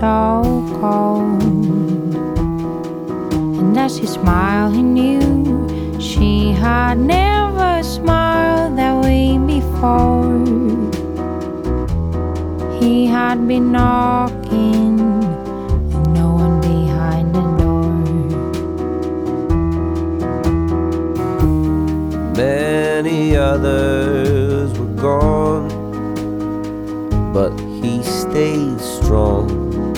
so cold. And as he smiled, he knew she had never smiled that way before. He had been knocking and no one behind the door. Many others were gone, but he stayed strong.